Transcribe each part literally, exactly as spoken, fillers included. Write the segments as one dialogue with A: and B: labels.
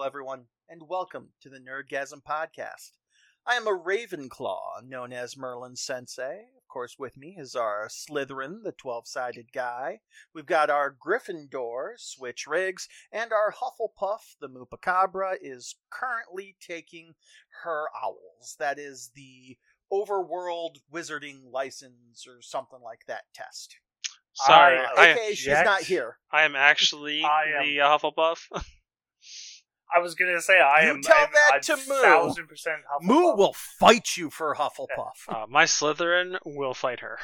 A: everyone, and welcome to the Nerdgasm Podcast. I am a Ravenclaw, known as Merlin Sensei. Of course, with me is our Slytherin, the twelve-sided guy. We've got our Gryffindor, Switch Riggs, and our Hufflepuff, the Moopacabra, is currently taking her owls. That is the Overworld Wizarding License or something like that test.
B: Sorry,
A: Uh,
B: I,
A: A K A she's not here.
B: I am actually
C: I am-
B: the uh, Hufflepuff.
C: I was gonna say I
A: You
C: am.
A: tell
C: I'm,
A: that
C: I'm
A: to Moo.
C: Thousand percent Hufflepuff.
A: Moo will fight you for Hufflepuff.
B: uh, my Slytherin will fight her.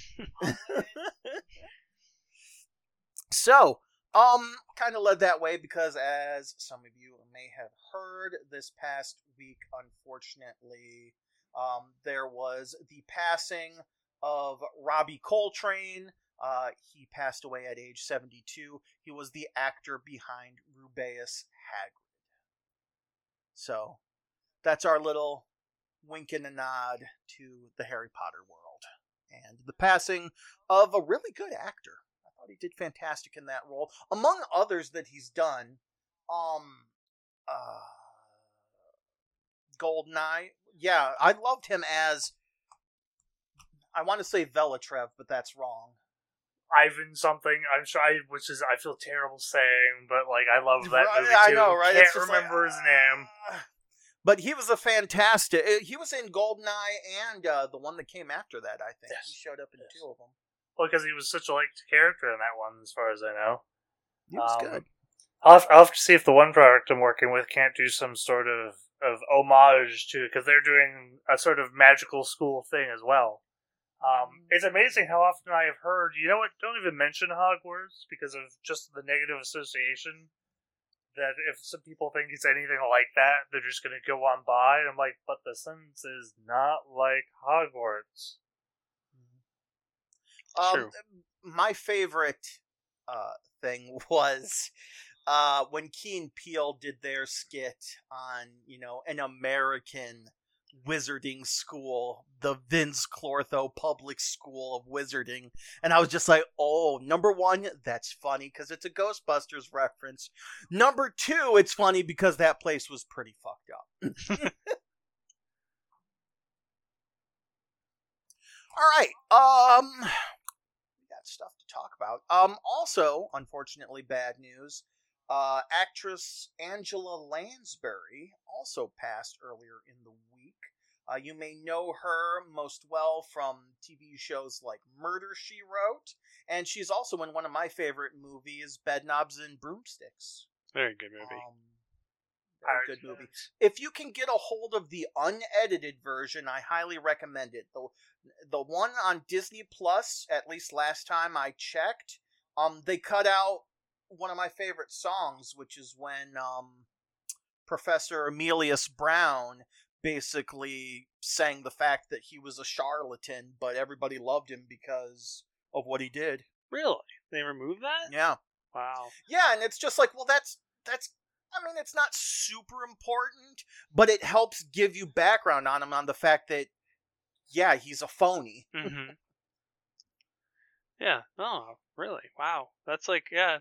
A: So, um, kind of led that way because, as some of you may have heard, this past week, unfortunately, um, there was the passing of Robbie Coltrane. Uh, he passed away at age seventy-two. He was the actor behind Rubeus Hagrid. So, that's our little wink and a nod to the Harry Potter world. And the passing of a really good actor. I thought he did fantastic in that role. Among others that he's done, um, uh, Goldeneye. Yeah, I loved him as, I want to say Velatrev, but that's wrong.
C: Ivan something. I'm sure. I, which is I feel terrible saying, but like I love that
A: Right,
C: movie too.
A: I know, right?
C: Can't
A: It's just
C: remember
A: like,
C: his name.
A: uh, But he was a fantastic. uh, He was in Goldeneye and uh, the one that came after that. I think
C: Yes.
A: he showed up in
C: Yes.
A: two of them.
C: Well, because he was such a liked character in that one, as far as I know.
A: He was
C: Um,
A: good.
C: I'll have, I'll have to see if the one product I'm working with can't do some sort of of homage to, because they're doing a sort of magical school thing as well. Um, it's amazing how often I have heard, you know what, don't even mention Hogwarts because of just the negative association. That if some people think it's anything like that, they're just going to go on by. And I'm like, but the sentence is not like Hogwarts.
A: Um,
B: True.
A: My favorite uh, thing was uh, when Key and Peele did their skit on, you know, an American wizarding school, the Vince Clortho Public School of Wizarding, and I was just like, oh, number one, that's funny because it's a Ghostbusters reference. Number two, it's funny because that place was pretty fucked up. All right, um, we got stuff to talk about. Um, also, unfortunately, bad news. Uh, actress Angela Lansbury also passed earlier in the week. Uh, you may know her most well from T V shows like Murder, She Wrote, and she's also in one of my favorite movies, Bedknobs and Broomsticks.
B: Very good movie.
A: Um, very good movie. If you can get a hold of the unedited version, I highly recommend it. The the one on Disney Plus, at least last time I checked, um, they cut out one of my favorite songs, which is when um, Professor Emilius Brown basically sang the fact that he was a charlatan, but everybody loved him because of what he did.
B: Really? They removed that?
A: Yeah.
B: Wow.
A: Yeah, and it's just like, well, that's, that's, I mean, it's not super important, but it helps give you background on him, on the fact that, yeah, he's a phony.
B: Mm-hmm. Yeah. Oh, really? Wow. That's like, yeah.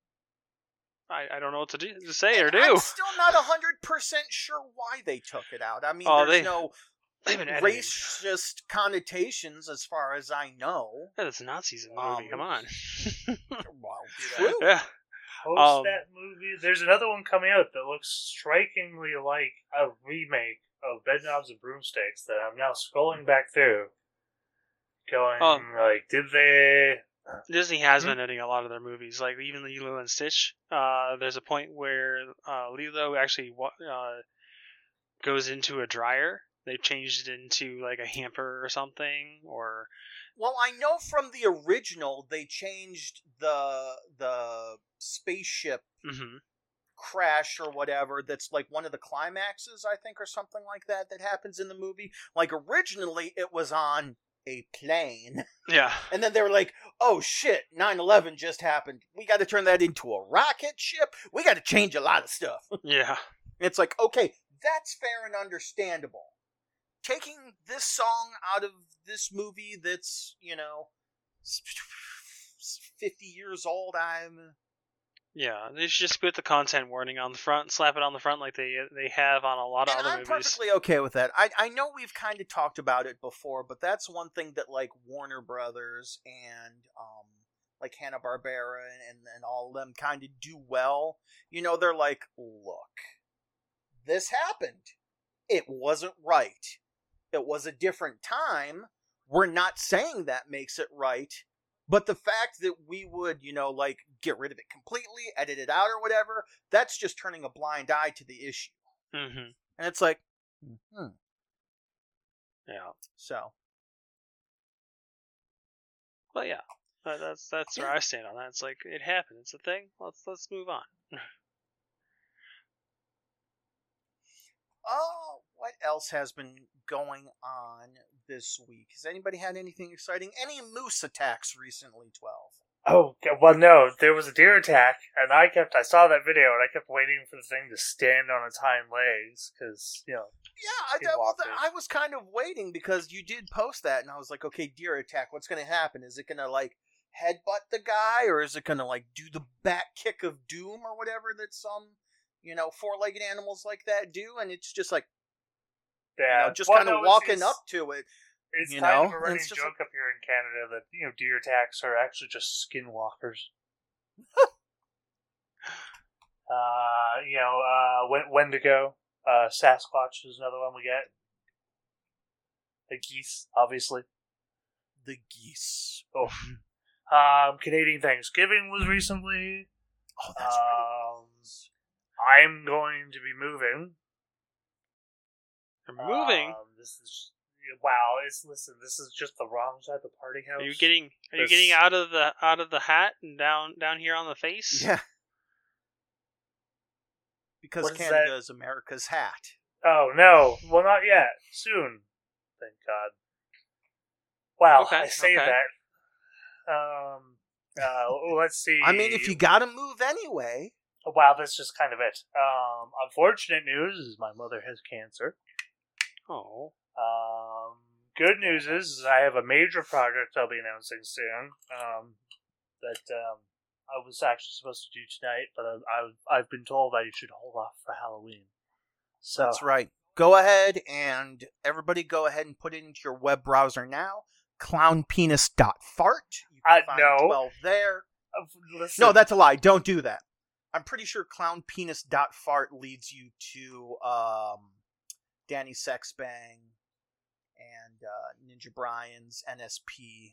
B: I, I don't know what to do to say or do.
A: I'm still not one hundred percent sure why they took it out. I mean,
B: Oh,
A: there's
B: they-
A: no
B: They've been editing.
A: racist connotations as far as I know.
B: Yeah, that's Nazis in the movie.
A: Um,
B: Come on.
A: Well, true.
B: Yeah.
C: Post
B: Um,
C: that movie. There's another one coming out that looks strikingly like a remake of Bedknobs and Broomsticks that I'm now scrolling back through. Going,
B: Oh.
C: like, did they...
B: Disney has
C: Hmm?
B: been editing a lot of their movies, like even Lilo and Stitch. Uh, there's a point where uh, Lilo actually wa- uh, goes into a dryer. They've changed it into like a hamper or something, or
A: Well, I know from the original they changed the the spaceship
B: Mhm.
A: crash or whatever. That's like one of the climaxes, I think, or something like that that happens in the movie. Like originally, it was on a plane.
B: yeah,
A: And then they were like, oh shit, nine eleven just happened. We got to turn that into a rocket ship. We got to change a lot of stuff.
B: yeah,
A: It's like, okay, that's fair and understandable. Taking this song out of this movie that's, you know, fifty years old, I'm...
B: Yeah, they should just put the content warning on the front, slap it on the front like they they have on a lot of
A: And
B: other
A: I'm
B: movies.
A: perfectly okay with that. I I know we've kind of talked about it before, but that's one thing that like Warner Brothers and um like Hanna-Barbera and, and, and all of them kind of do well. You know, they're like, look, this happened. It wasn't right. It was a different time. We're not saying that makes it right. But the fact that we would, you know, like, get rid of it completely, edit it out or whatever, that's just turning a blind eye to the issue.
B: Mm-hmm.
A: And it's like, hmm.
B: Yeah.
A: So.
B: But yeah, that, that's that's
A: Yeah.
B: where I stand on that. It's like, it happened. It's a thing. Let's let's move on.
A: Oh, what else has been going on this week? Has anybody had anything exciting? Any moose attacks recently, twelve?
C: Oh, okay, well, no, there was a deer attack, and I kept, I saw that video, and I kept waiting for the thing to stand on its hind legs, because, you know.
A: Yeah, I, I, well, I was kind of waiting, because you did post that, and I was like, okay, deer attack, what's going to happen? Is it going to, like, headbutt the guy, or is it going to, like, do the back kick of doom, or whatever that some, you know, four-legged animals like that do? And it's just like,
C: yeah,
A: you know, just
C: well,
A: kind of
C: no, it's,
A: walking
C: it's,
A: up to it.
C: It's
A: you
C: kind
A: know?
C: of a running
A: It's just
C: joke
A: like,
C: up here in Canada that, you know, deer attacks are actually just skinwalkers. uh, you know, uh, when, Wendigo, uh, Sasquatch is another one we get. The geese, obviously.
A: The geese.
C: Oh. um, Canadian Thanksgiving was recently.
A: Oh, that's
C: um,
A: right.
C: I'm going to be moving.
B: You're moving?
C: Um, this is wow. It's listen. This is just the wrong type of party house.
B: Are you getting are
C: this...
B: you getting out of the out of the hat and down down here on the face?
A: Yeah. Because
C: what is
A: Canada
C: that?
A: is America's hat.
C: Oh no! Well, not yet. Soon. Thank God. Wow.
B: Okay,
C: I say
B: okay.
C: that. Um. Uh. Let's see.
A: I mean, if you gotta move anyway.
C: Wow, that's just kind of it. Um. Unfortunate news is my mother has cancer.
B: Oh.
C: Um, good news is I have a major project I'll be announcing soon. Um, that um, I was actually supposed to do tonight, but I, I, I've been told I should hold off for Halloween. So
A: That's right. Go ahead and everybody go ahead and put it into your web browser now. clown penis dot fart. You can
C: Uh,
A: find
C: no.
A: twelve there.
C: uh, listen,
A: No, that's a lie. Don't do that. I'm pretty sure clown penis dot fart leads you to um, Danny Sexbang and uh, Ninja Brian's N S P.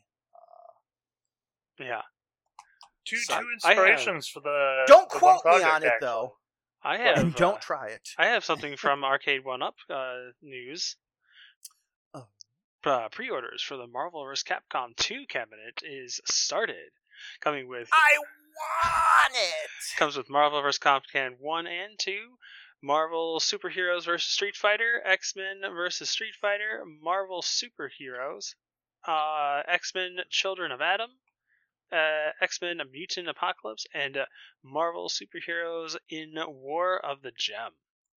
B: Yeah.
C: two
A: so-
C: two inspirations for the.
A: Don't
C: the
A: quote
C: one
A: me on
C: project,
A: it,
C: actually.
A: though.
B: I have
A: And don't
B: uh,
A: try it.
B: I have something from Arcade One Up uh, news.
A: Oh.
B: Uh, pre-orders for the Marvel versus. Capcom two cabinet is started, coming with
A: I want it!
B: comes with Marvel versus. Capcom one and two, Marvel Superheroes versus. Street Fighter, X-Men versus. Street Fighter, Marvel Superheroes, uh, X-Men Children of Adam, uh, X-Men Mutant Apocalypse, and uh, Marvel Superheroes in War of the Gem.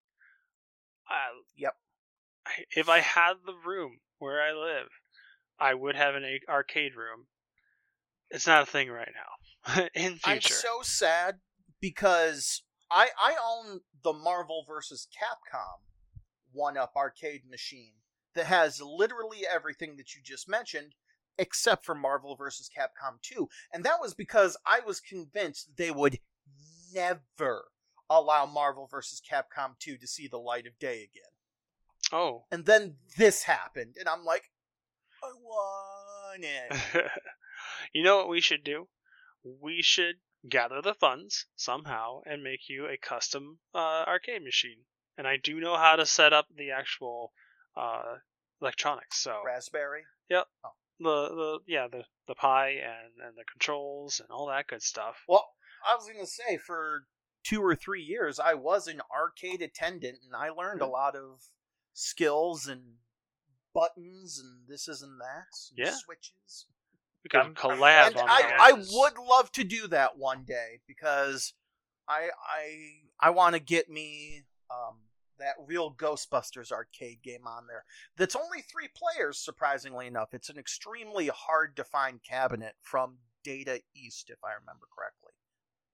B: Uh,
A: Yep.
B: I- If I had the room where I live, I would have an a- arcade room. It's not a thing right now. In future.
A: I'm so sad because I I own the Marvel versus. Capcom one-up arcade machine that has literally everything that you just mentioned, except for Marvel versus. Capcom two. And that was because I was convinced they would never allow Marvel versus. Capcom two to see the light of day again.
B: Oh.
A: And then this happened, and I'm like, I want it.
B: You know what we should do? We should gather the funds somehow and make you a custom uh, arcade machine. And I do know how to set up the actual uh, electronics. So
A: Raspberry?
B: Yep.
A: Oh.
B: The the yeah the the Pi and and the controls and all that good stuff.
A: Well, I was going to say, for two or three years, I was an arcade attendant, and I learned a lot of skills and buttons and this is and that. And
B: Yeah.
A: switches.
B: We could
C: I'm-
B: collab
A: And
B: on
A: I,
B: that.
A: I would love to do that one day, because I I I want to get me um, that real Ghostbusters arcade game on there. That's only three players, surprisingly enough. It's an extremely hard to find cabinet from Data East, if I remember correctly.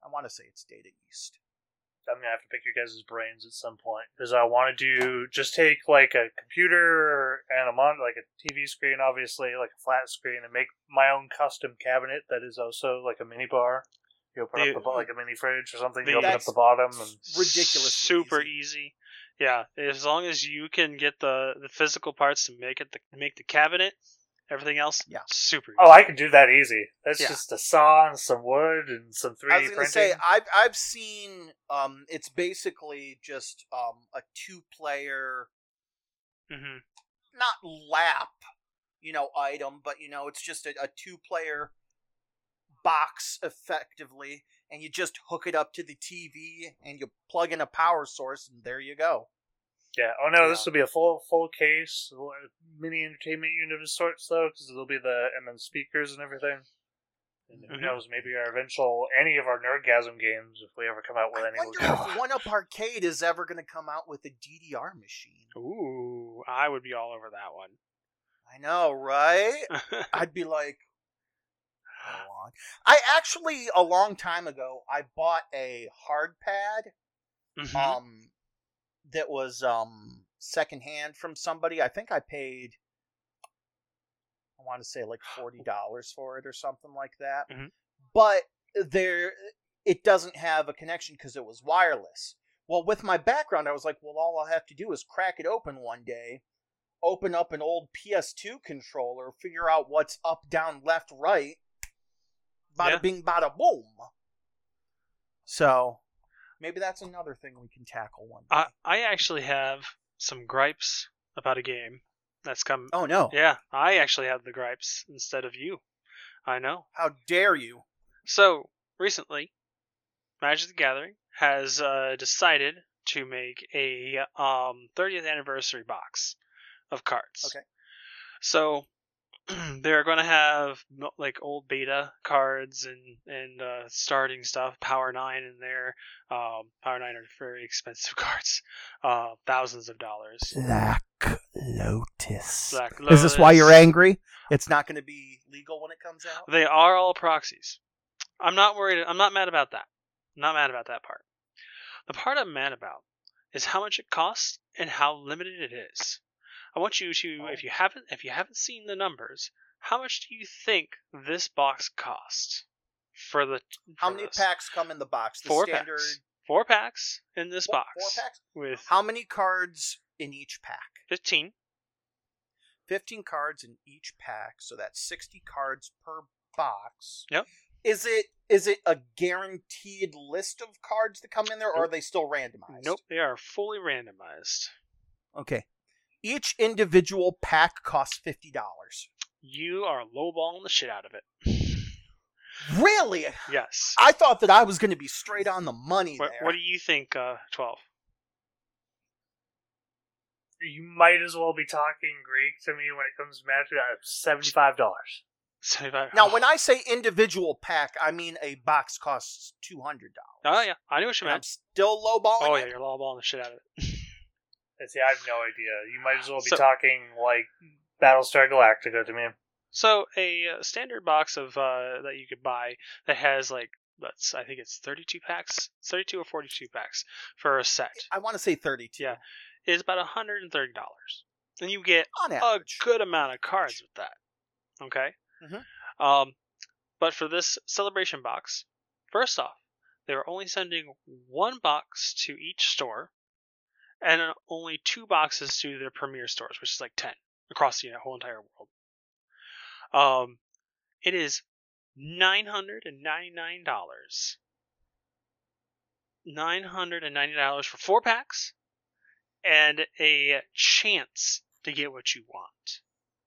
A: I want to say it's Data East.
C: I'm gonna have to pick your guys' brains at some point because I want to do just take like a computer and a mon like a T V screen, obviously like a flat screen, and make my own custom cabinet that is also like a mini bar. You open
B: The-
C: up the like a mini fridge or something.
B: the-
C: You open up
A: That's
C: the bottom and
A: ridiculously
B: super
A: easy.
B: easy. Yeah, as long as you can get the, the physical parts to make it the, make the cabinet, everything else,
A: Yeah.
B: super easy.
C: oh, I can do that easy. That's
B: Yeah.
C: just a saw and some wood and some three
A: I
C: D
A: was going to
C: printing.
A: say I've I've seen um it's basically just um a two player
B: hmm
A: not lap you know item but you know it's just a, a two player box effectively, and you just hook it up to the T V and you plug in a power source and there you go.
C: Yeah. Oh no,
B: Yeah.
C: this will be a full full case, mini entertainment unit of sorts though, because it'll be the and then speakers and everything. And who
B: Mhm.
C: knows? Maybe our eventual any of our Nerdgasm games, if we ever come out with
A: I
C: any,
A: wonder
C: will go.
A: if One Up Arcade is ever going to come out with a D D R machine.
B: Ooh, I would be all over that one.
A: I know, right? I'd be like, go on. I actually, a long time ago, I bought a hard pad
B: Mhm.
A: um, that was um, secondhand from somebody. I think I paid, I want to say like forty dollars for it or something like that.
B: Mhm.
A: But there, it doesn't have a connection because it was wireless. Well, with my background, I was like, well, all I'll have to do is crack it open one day, open up an old P S two controller, figure out what's up, down, left, right. Bada
B: Yeah.
A: bing, bada boom. So, maybe that's another thing we can tackle one day.
B: I I actually have some gripes about a game that's come.
A: oh, no.
B: Yeah, I actually have the gripes instead of you. I know.
A: How dare you?
B: So recently, Magic the Gathering has uh, decided to make a um, thirtieth anniversary box of cards.
A: Okay.
B: So they're going to have no- like old beta cards and and uh, starting stuff, Power Nine in there. Um, Power Nine are very expensive cards, uh, thousands of dollars.
A: Black Lotus.
B: Black
A: Is this why you're
B: Lotus.
A: angry? It's not going to be legal when it comes out?
B: They are all proxies. I'm not worried. I'm not mad about that. I'm not mad about that part. The part I'm mad about is how much it costs and how limited it is. I want you to,
A: Oh.
B: if you haven't, if you haven't seen the numbers, how much do you think this box costs for the?
A: How
B: for
A: many
B: this?
A: packs come in the box? The
B: Four
A: standard
B: packs. Four packs in this
A: Four-
B: box.
A: Four packs?
B: with
A: How many cards in each pack?
B: fifteen.
A: fifteen cards in each pack, so that's sixty cards per box.
B: Yep.
A: Is it is it a guaranteed list of cards that come in there, or are
B: Nope.
A: they still randomized?
B: Nope, they are fully randomized.
A: Okay. Each individual pack costs fifty dollars.
B: You are lowballing the shit out of it.
A: Really?
B: Yes.
A: I thought that I was going to be straight on the money
B: What,
A: there.
B: what do you think, uh, twelve?
C: You might as well be talking Greek to me when it comes to Magic. Uh, Seventy-five dollars.
B: seventy-five
A: Now, when I say individual pack, I mean a box costs two hundred dollars.
B: Oh, yeah. I knew what you
A: I'm
B: meant.
A: still lowballing
B: Oh,
A: it?
B: yeah, you're lowballing the shit out of it.
C: And see, I have no idea. You might as well be
B: So-
C: talking like Battlestar Galactica to me.
B: So, a uh, standard box of uh, that you could buy that has, like, let's, I think it's thirty-two packs, thirty-two or forty-two packs for a set,
A: I want to say thirty-two.
B: Yeah. is about one hundred thirty dollars. And you get
A: On
B: a
A: average.
B: good amount of cards with that. Okay?
A: Mhm.
B: Um, but for this celebration box, first off, they were only sending one box to each store, and uh, only two boxes to their premier stores, which is like ten across the whole entire world. Um, it is nine hundred and ninety-nine dollars. Nine hundred and ninety dollars for four packs, and a chance to get what you want.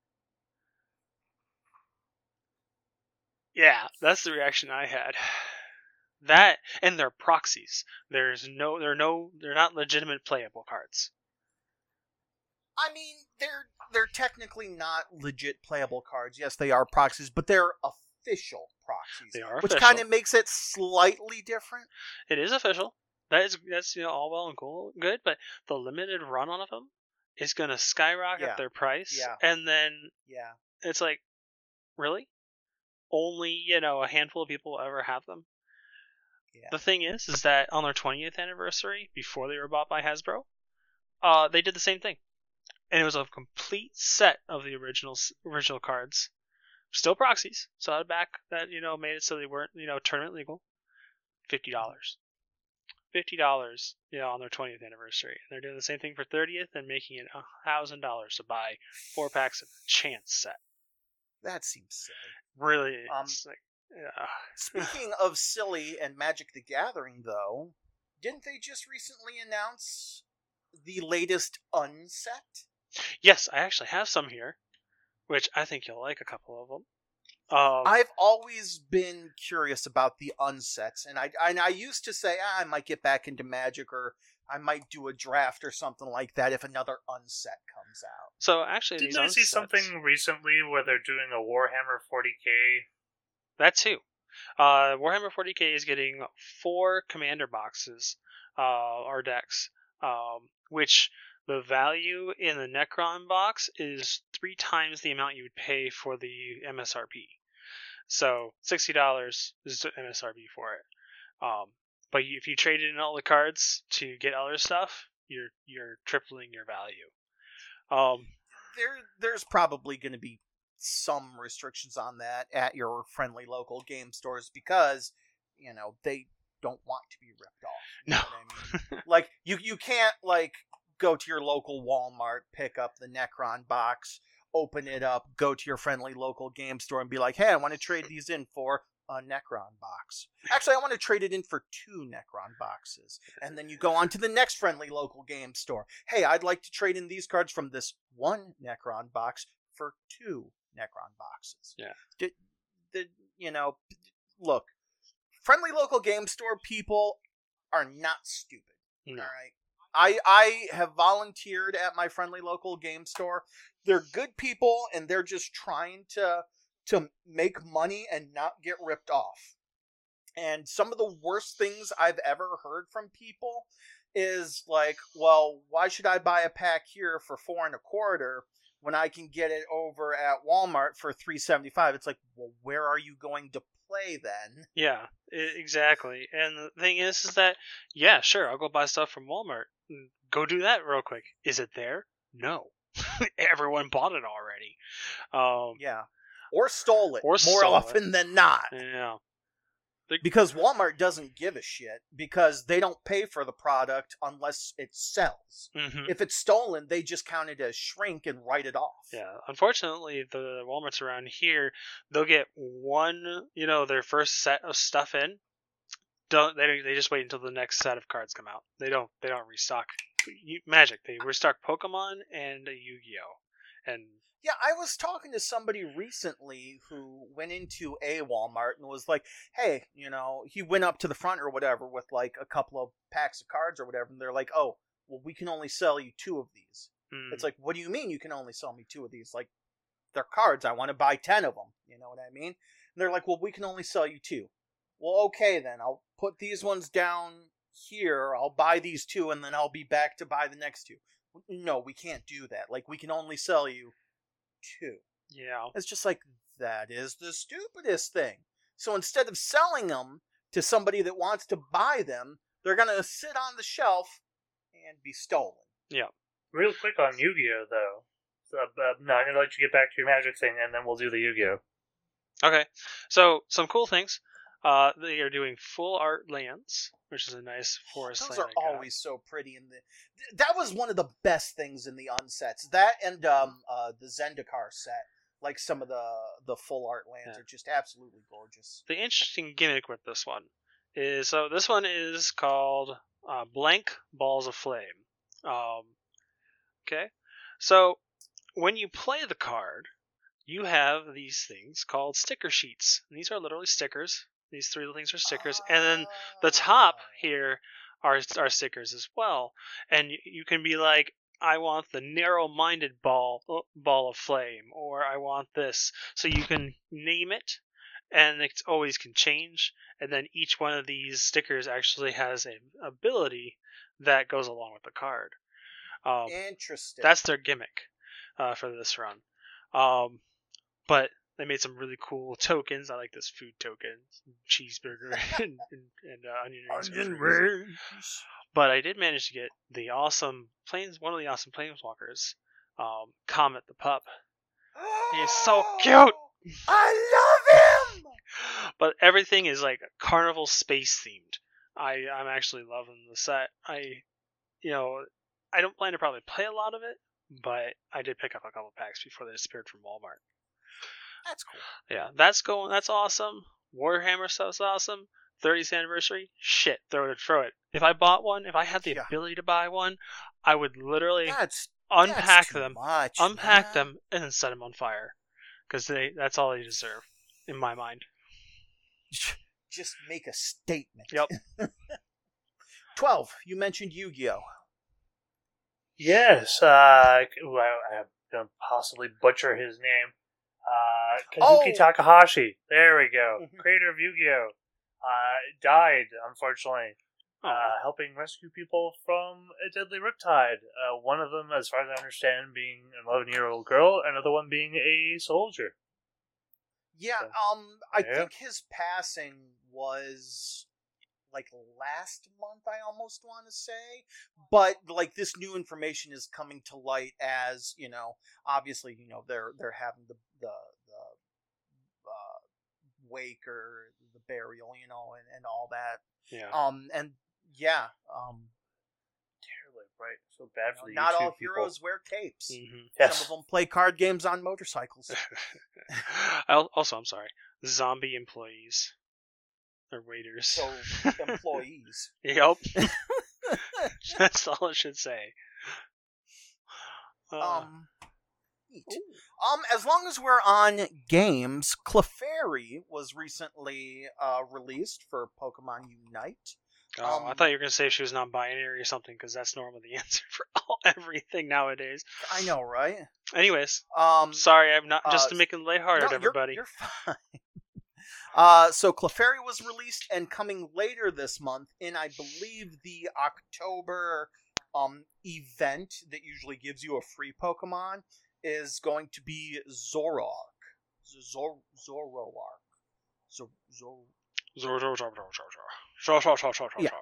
B: Yeah, that's the reaction I had. That and they're proxies. There's no, they're no, they're not legitimate playable cards.
A: I mean, they're they're technically not legit playable cards. Yes, they are proxies, but they're official proxies.
B: They are
A: which
B: official.
A: kind of makes it slightly different.
B: It is official. That is that's you know all well and cool, good, but the limited run on of them is going to skyrocket
A: Yeah.
B: their price,
A: Yeah.
B: and then
A: Yeah.
B: it's like, really, only you know a handful of people will ever have them.
A: Yeah.
B: The thing is, is that on their twentieth anniversary, before they were bought by Hasbro, uh, they did the same thing, and it was a complete set of the original original cards, still proxies, so out of back that you know made it so they weren't you know tournament legal. Fifty dollars, fifty dollars, you know, on their twentieth anniversary, and they're doing the same thing for thirtieth and making it a thousand dollars to buy four packs of the Chance set.
A: That seems silly.
B: Really,
A: Um,
B: it's like, yeah.
A: Speaking of silly and Magic the Gathering, though, didn't they just recently announce the latest unset?
B: Yes, I actually have some here, which I think you'll like a couple of them. Um,
A: I've always been curious about the unsets, and I and I used to say ah, I might get back into Magic, or I might do a draft or something like that if another unset comes out.
B: so actually,
C: Didn't
B: these
C: I see
B: unsets-
C: something recently where they're doing a Warhammer forty K?
B: That too. Uh, Warhammer forty K is getting four commander boxes, uh, or decks, um, which the value in the Necron box is three times the amount you would pay for the M S R P. So sixty dollars is the M S R P for it. Um, but if you trade in all the cards to get other stuff, you're you're tripling your value. Um,
A: There, there's probably going to be some restrictions on that at your friendly local game stores because, you know, they don't want to be ripped off. You
B: no.
A: know what I mean? Like, you, you can't, like, go to your local Walmart, pick up the Necron box, open it up, go to your friendly local game store and be like, hey, I want to trade these in for a Necron box. Actually, I want to trade it in for two Necron boxes. And then you go on to the next friendly local game store. Hey, I'd like to trade in these cards from this one Necron box for two Necron boxes.
B: Yeah.
A: The, the, you know, look, friendly local game store people are not stupid.
B: No.
A: All right. I I have volunteered at my friendly local game store. They're good people, and they're just trying to to make money and not get ripped off. And some of the worst things I've ever heard from people is like, well, why should I buy a pack here for four and a quarter when I can get it over at Walmart for three seventy-five? It's like, well, where are you going to play then?
B: Yeah, I- exactly. And the thing is, is that, yeah, sure, I'll go buy stuff from Walmart. Go do that real quick. Is it there? No. Everyone bought it already. Um,
A: Yeah. Or stole it,
B: Or
A: more
B: stole
A: often
B: it.
A: than not.
B: yeah.
A: Because Walmart doesn't give a shit, because they don't pay for the product unless it sells.
B: hmm
A: If it's stolen, they just count it as shrink and write it off.
B: Yeah. Unfortunately, the Walmarts around here, they'll get one, you know, their first set of stuff in. Don't they? They just wait until the next set of cards come out. They don't. They don't restock you- Magic. They restock Pokemon and Yu-Gi-Oh. And
A: Yeah, I was talking to somebody recently who went into a Walmart and was like, hey, you know, he went up to the front or whatever with like a couple of packs of cards or whatever, and they're like, oh, well, we can only sell you two of these.
B: mm,
A: It's like, what do you mean you can only sell me two of these? Like, they're cards. I want to buy ten of them. You know what I mean? And they're like, well, we can only sell you two. Well, okay, then. I'll put these ones down here. I'll buy these two, and then I'll be back to buy the next two. No, we can't do that. Like, we can only sell you two.
B: yeah.
A: It's just like, that is the stupidest thing. So instead of selling them to somebody that wants to buy them, they're going to sit on the shelf and be stolen.
C: Real quick on Yu-Gi-Oh, though. So, uh, no, I'm going to let you get back to your Magic thing, and then we'll do the Yu-Gi-Oh.
B: Okay. So some cool things. Uh, they are doing full art lands, which is a nice forest
A: Those
B: land.
A: are
B: I got.
A: always so pretty. In the th- that was one of the best things in the unsets. That and um uh the Zendikar set, like some of the the full art lands
B: Yeah.
A: are just absolutely gorgeous.
B: The interesting gimmick with this one is so this one is called uh, Blank Balls of Flame. Um, okay, so when you play the card, you have these things called sticker sheets. And these are literally stickers. These three little things are stickers, and then the top here are are stickers as well. And you, you can be like, I want the narrow-minded ball ball of flame, or I want this. So you can name it, and it always can change. And then each one of these stickers actually has an ability that goes along with the card. Um,
A: Interesting.
B: that's their gimmick uh, for this run. Um, but They made some really cool tokens. I like this food token, cheeseburger and, and, and uh, onion rings.
A: Onion rings.
B: But I did manage to get the awesome planes, one of the awesome planeswalkers, um, Comet the pup. He's so cute.
A: I love him.
B: But everything is like carnival space themed. I I'm actually loving the set. I, you know, I don't plan to probably play a lot of it, but I did pick up a couple packs before they disappeared from Walmart.
A: That's cool.
B: Yeah, that's going. That's awesome. Warhammer stuff's awesome. thirtieth anniversary. Shit, throw it, throw it. If I bought one, if I had the
A: Yeah.
B: ability to buy one, I would literally
A: That's
B: unpack
A: that's too
B: them,
A: much,
B: unpack
A: man.
B: them, and then set them on fire, because they that's all they deserve, in my mind.
A: Just make a statement.
B: Yep.
A: twelve. You mentioned Yu-Gi-Oh.
C: Yes, uh, well, I'm going to possibly butcher his name. Uh, Kazuki
A: Oh!
C: Takahashi. There we go.
A: Mhm.
C: Creator of Yu-Gi-Oh! Uh, died, unfortunately,
B: Oh,
C: uh, helping rescue people from a deadly riptide. Uh, one of them, as far as I understand, being an eleven-year-old girl, another one being a soldier.
A: Yeah,
C: So,
A: um, I
C: yeah.
A: think his passing was like last month, I almost want to say. But like this new information is coming to light as, you know, obviously, you know, they're they're having the the the uh, wake or the burial, you know, and, and all that.
B: yeah.
A: Um, and yeah, um,
C: Terribly, right? So bad for
A: you
C: the
A: know, not
C: YouTube
A: all
C: people.
A: heroes wear capes.
B: hmm
C: Yes.
A: Some of them play card games on motorcycles.
B: Al- also, I'm sorry. Zombie employees or waiters.
A: So employees.
B: Yep. That's all it should say. Uh,
A: Um, neat. um, as long as we're on games, Clefairy was recently uh, released for Pokemon Unite.
B: oh, I
A: um,
B: thought you were going to say she was non-binary or something, because that's normally the answer for all everything nowadays.
A: I know, right?
B: Anyways,
A: Um,
B: sorry, I'm not just
A: uh,
B: to make it lighthearted,
A: no, you're-
B: everybody.
A: You're, fine. Uh, so Clefairy was released and coming later this month in, I believe, the October um event that usually gives you a free Pokemon is going to be Zoroark. Zor Zoroark. Zor Zor.
B: Zor, zor, zor, zor, zor, zor. Zor, zor, zor, zor, zor,
A: Yeah.
B: zor.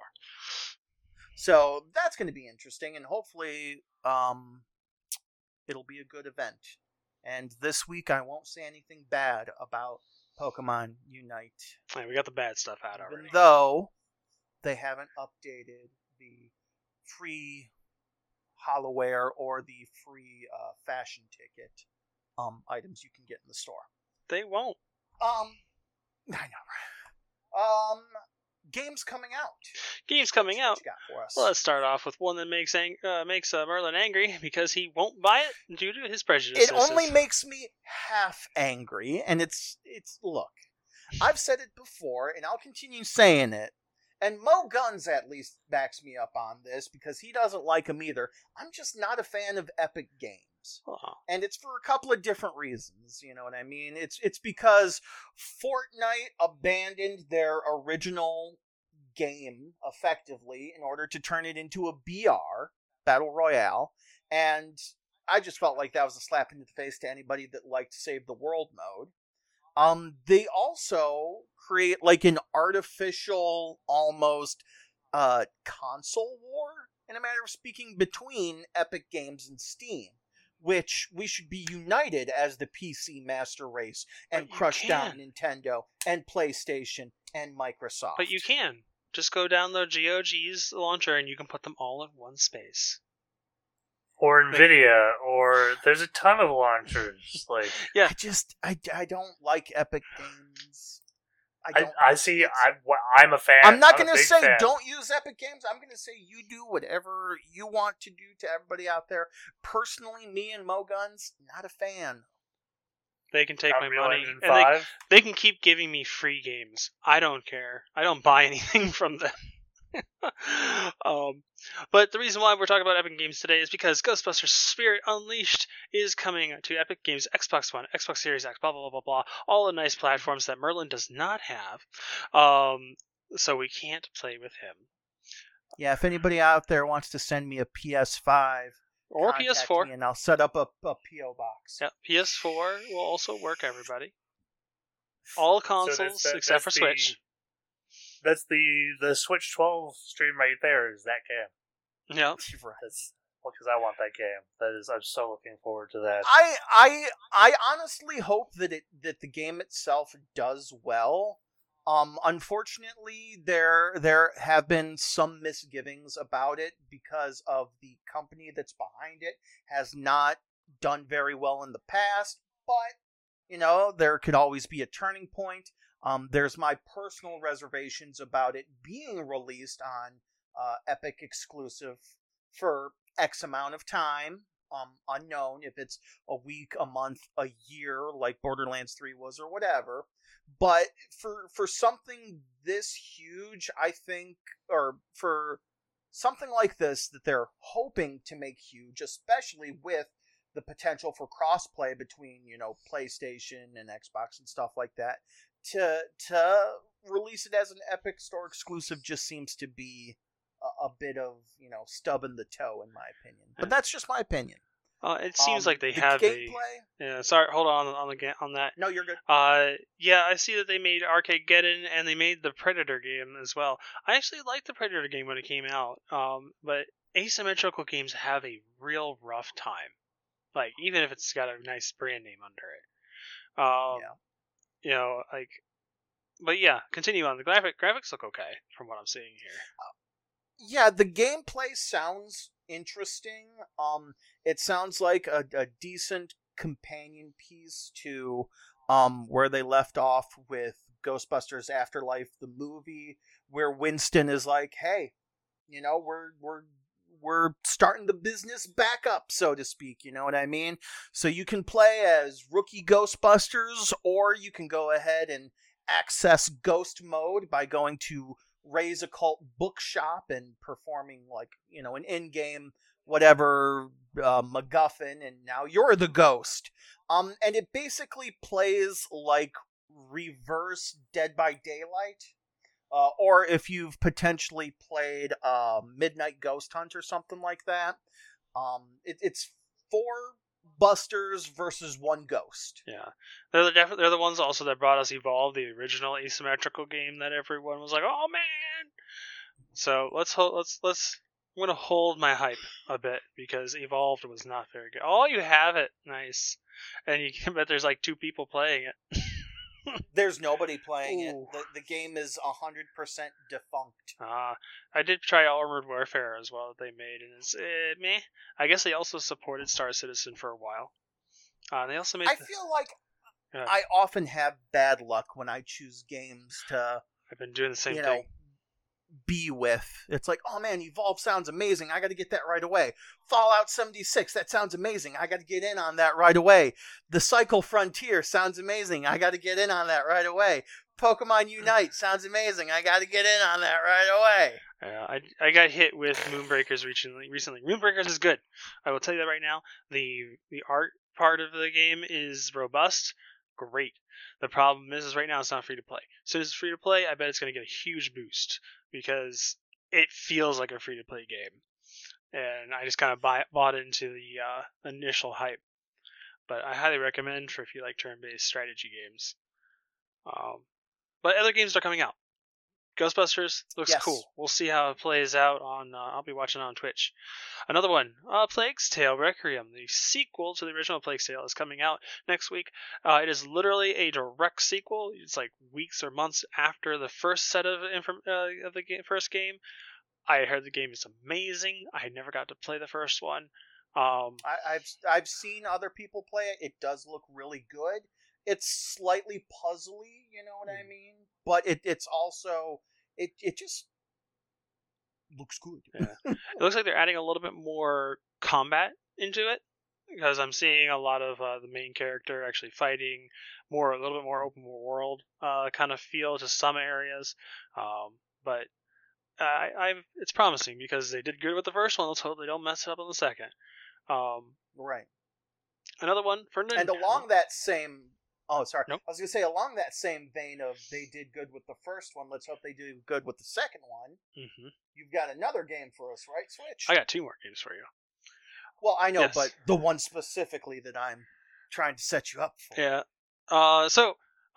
A: So that's going to be interesting, and hopefully, um, it'll be a good event. And this week, I won't say anything bad about Pokemon Unite,
B: Hey, we got the bad stuff out
A: even
B: already.
A: though they haven't updated the free Hollowware or the free uh, fashion ticket um items you can get in the store.
B: They won't.
A: Um, I know, right? Um, games coming out.
B: Games coming
A: What
B: out.
A: you got for us?
B: Well, let's start off with one that makes ang- uh, makes uh, Merlin angry because he won't buy it due to his prejudices.
A: It only makes me half angry, and it's it's look. I've said it before, and I'll continue saying it. And Mo Guns at least backs me up on this because he doesn't like them either. I'm just not a fan of Epic Games.
B: Aw.
A: And it's for a couple of different reasons, you know what I mean? It's it's because Fortnite abandoned their original game effectively in order to turn it into a B R, Battle Royale, and I just felt like that was a slap in the face to anybody that liked Save the World mode. Um, they also create like an artificial, almost, uh, console war, in a matter of speaking, between Epic Games and Steam, which we should be united as the P C master race and
B: But you
A: crush down
B: can't.
A: Nintendo and PlayStation and Microsoft.
B: But you can. Just go download G O G's launcher and you can put them all in one space.
C: Or Nvidia, or there's a ton of launchers. Like
A: I just, I, I don't like Epic Games. I
C: I,
A: don't.
C: I see, I, I'm a fan.
A: I'm not
C: I'm a
A: going to
C: big
A: say
C: fan.
A: don't use Epic Games. I'm going to say you do whatever you want to do to everybody out there. Personally, me and Mo Guns, not a fan.
B: They can take my
C: Unreal
B: money
C: Engine
B: and they,
C: five.
B: they can keep giving me free games. I don't care. I don't buy anything from them. um, but the reason why we're talking about Epic Games today is because Ghostbusters Spirit Unleashed is coming to Epic Games, Xbox One, Xbox Series X, blah, blah, blah, blah, blah. All the nice platforms that Merlin does not have. Um, so we can't play with him.
A: Yeah, if anybody out there wants to send me a P S five
B: Or
A: contact
B: P S four.
A: me and I'll set up a, a P O box.
B: Yeah, P S four will also work, everybody. All
C: So
B: consoles
C: that's the-
B: except
C: that's
B: for
C: the-
B: Switch.
C: That's the the Switch twelve stream right there. Is that game?
B: Yeah.
A: Right.
C: That's because I want that game. That is, I'm so looking forward to that.
A: I I I honestly hope that it that the game itself does well. Um, unfortunately, there there have been some misgivings about it because of the company that's behind it has not done very well in the past. But you know, there could always be a turning point. Um, there's my personal reservations about it being released on uh, Epic exclusive for X amount of time. Um, unknown if it's a week, a month, a year, like Borderlands three was, or whatever. But for for something this huge, I think, or for something like this that they're hoping to make huge, especially with the potential for crossplay between, you know, PlayStation and Xbox and stuff like that, to to release it as an Epic Store exclusive just seems to be a, a bit of, you know, stubbing the toe, in my opinion. But that's just my opinion.
B: Uh, it seems
A: Um,
B: like they
A: the
B: have
A: gameplay.
B: a. Yeah, sorry. Hold on on the ga- on that.
A: No, you're good.
B: Uh, yeah, I see that they made Arcade Geddon and they made the Predator game as well. I actually liked the Predator game when it came out. Um, but asymmetrical games have a real rough time. Like, even if it's got a nice brand name under it. Um,
A: Yeah.
B: You know, like, but yeah, continue on. The graphic graphics look okay from what I'm seeing here.
A: Yeah, the gameplay sounds interesting. Um, it sounds like a, a decent companion piece to um where they left off with Ghostbusters Afterlife, the movie, where Winston is like, "Hey, you know, we're we're we're starting the business back up, so to speak." You know what I mean? So you can play as rookie Ghostbusters, or you can go ahead and access ghost mode by going to Ray's Occult Bookshop and performing, like, you know, an in-game whatever uh, MacGuffin, and now you're the ghost. Um, and it basically plays like reverse Dead by Daylight, uh, or if you've potentially played uh, Midnight Ghost Hunt or something like that. Um, it, it's four Busters versus one Ghost.
B: Yeah, they're the def- they're the ones also that brought us Evolve, the original asymmetrical game that everyone was like, "Oh man!" So let's hold, let's let's. I'm gonna hold my hype a bit because Evolved was not very good. Oh, you have it, nice, and you can bet there's like two people playing it.
A: There's nobody playing
B: Ooh.
A: it. The, the game is one hundred percent defunct.
B: Uh, I did try Armored Warfare as well that they made, and it's eh, meh. I guess they also supported Star Citizen for a while. Uh, they also made.
A: I
B: the,
A: feel like
B: Yeah.
A: I often have bad luck when I choose games to,
B: I've been doing the same
A: you
B: thing.
A: know, be with. It's like, oh man, Evolve sounds amazing. I got to get that right away. Fallout seventy-six, that sounds amazing. I got to get in on that right away. The Cycle Frontier sounds amazing. I got to get in on that right away. Pokemon Unite sounds amazing. I got to get in on that right away.
B: Yeah, I, I got hit with Moonbreakers recently. Recently, Moonbreakers is good. I will tell you that right now. The the art part of the game is robust, great. The problem is, is right now it's not free to play. As soon as it's free to play, I bet it's going to get a huge boost because it feels like a free to play game, and I just kind of buy, bought into the uh, initial hype. But I highly recommend for if you like turn based strategy games. Um, but other games are coming out. Ghostbusters looks
A: Yes.
B: cool. We'll see how it plays out on. Uh, I'll be watching on Twitch. Another one, uh, Plague's Tale Requiem, the sequel to the original Plague's Tale, is coming out next week. Uh, it is literally a direct sequel. It's like weeks or months after the first set of inform- uh, of the game, first game. I heard the game is amazing. I never got to play the first one. Um,
A: I, I've I've seen other people play it. It does look really good. It's slightly puzzly, you know what I mean? But it it's also it it just looks good.
B: Yeah. It looks like they're adding a little bit more combat into it because I'm seeing a lot of uh, the main character actually fighting more, a little bit more open world uh, kind of feel to some areas. Um, but I, I've it's promising because they did good with the first one. Let's hope they don't mess it up on the second. Um,
A: Right.
B: another one for Nintendo.
A: And along that same oh sorry,
B: Nope.
A: I was gonna say along that same vein of they did good with the first one. Let's hope they do good with the second one.
B: hmm
A: You've got another game for us, right? Switch.
B: I got two more games for you.
A: Well, I know,
B: Yes.
A: but the one specifically that I'm trying to set you up for.
B: Yeah. Uh, so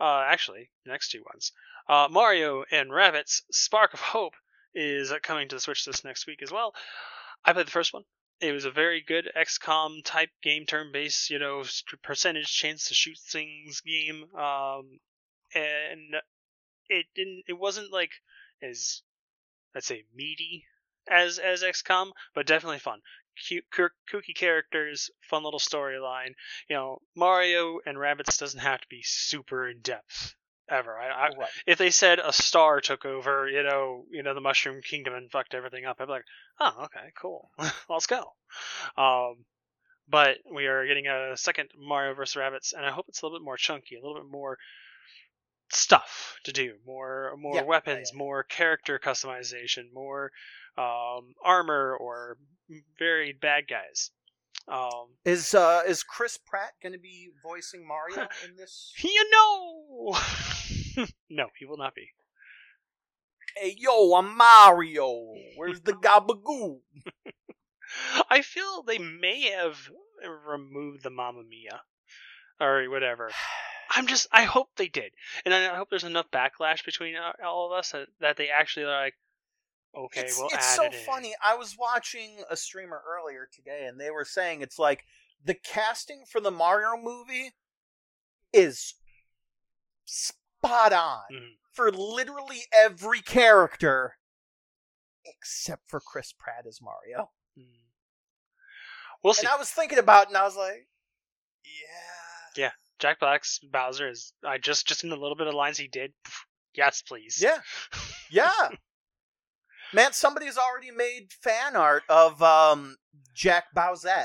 B: Uh, actually, the next two ones. Uh, Mario and Rabbids Spark of Hope is coming to the Switch this next week as well. I played the first one. It was a very good X COM type game, turn-based, you know, percentage chance to shoot things game. Um, and it didn't. It wasn't like as, let's say, meaty as as X COM, but definitely fun. Cute, kooky characters, fun little storyline. You know, Mario and Rabbids doesn't have to be super in depth ever. I, I,
A: Right.
B: If they said a star took over, you know, you know, the Mushroom Kingdom and fucked everything up, I'd be like, oh, okay, cool, let's go. Um, but we are getting a second Mario versus. Rabbids, and I hope it's a little bit more chunky, a little bit more stuff to do, more more
A: Yeah,
B: weapons,
A: yeah, yeah.
B: more character customization, more um, armor or varied bad guys. Um,
A: Is uh is Chris Pratt going to be voicing Mario in this?
B: you know, no, he will not be.
A: Hey, yo, I'm Mario. Where's the gabagoo?
B: I feel they may have removed the Mamma Mia or whatever. I'm just, I hope they did. And I hope there's enough backlash between all of us that, that they actually are like, okay,
A: it's,
B: we'll
A: it's
B: add
A: so
B: it in.
A: funny. I was watching a streamer earlier today, and they were saying it's like the casting for the Mario movie is spot on
B: Mhm.
A: for literally every character except for Chris Pratt as Mario.
B: Mm. We'll see.
A: And I was thinking about it, and I was like, yeah.
B: Yeah, Jack Black's Bowser is, I just, just in the little bit of lines he did, yes, please.
A: Yeah. Yeah. Man, somebody's already made fan art of um, Jack Bowsette.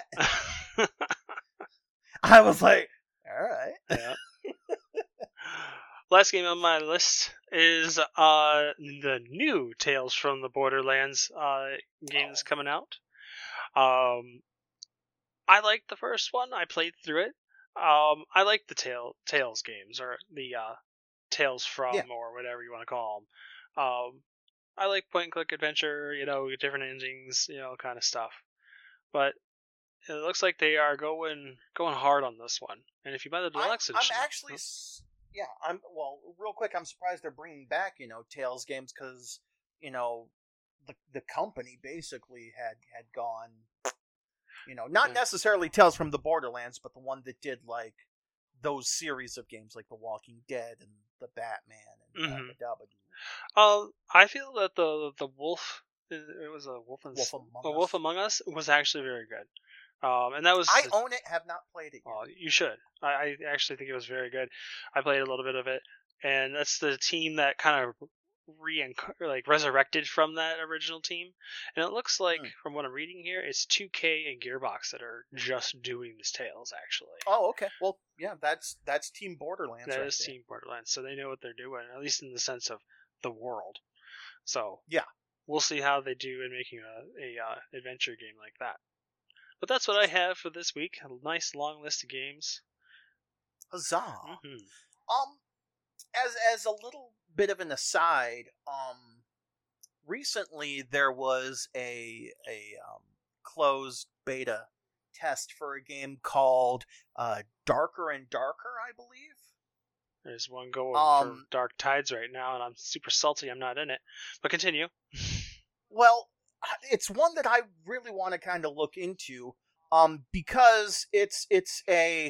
A: I was like, all right.
B: Yeah. Last game on my list is uh, the new Tales from the Borderlands uh, game that's coming out. Um, I liked the first one. I played through it. Um, I like the Tale, Tales games, or the uh, Tales from,
A: Yeah.
B: or whatever you want to call them. Um, I like point-and-click adventure, you know, different endings, you know, kind of stuff. But it looks like they are going going hard on this one. And if you buy the deluxe
A: I'm,
B: edition,
A: I'm actually, s- yeah, I'm, well, real quick, I'm surprised they're bringing back, you know, Tales games, because, you know, the the company basically had, had gone, you know, not
B: Yeah.
A: necessarily Tales from the Borderlands, but the one that did, like, those series of games, like The Walking Dead and The Batman and
B: Mhm.
A: uh, Dabba
B: Uh, I feel that the the wolf, it was a wolf, in,
A: Wolf Among
B: a
A: Us.
B: wolf Among Us was actually very good. Um, and that was
A: I own it, have not played it yet.
B: well, you should. I, I actually think it was very good. I played a little bit of it, and that's the team that kind of re like resurrected from that original team. And it looks like,
A: Hmm.
B: from what I'm reading here, it's two K and Gearbox that are just doing this Tales actually.
A: Oh, okay. Well, yeah, that's that's Team Borderlands.
B: That
A: right
B: is
A: there.
B: Team Borderlands, so they know what they're doing, at least in the sense of the world. So
A: Yeah.
B: we'll see how they do in making a, a uh, adventure game like that. But that's what I have for this week. A nice long list of games.
A: Huzzah!
B: Mm-hmm.
A: Um, as as a little bit of an aside, um, recently there was a a um, closed beta test for a game called uh, Darker and Darker, I believe.
B: There's one going
A: Um,
B: for Dark Tides right now, and I'm super salty I'm not in it. But continue.
A: Well, it's one that I really want to kind of look into, um, because it's it's a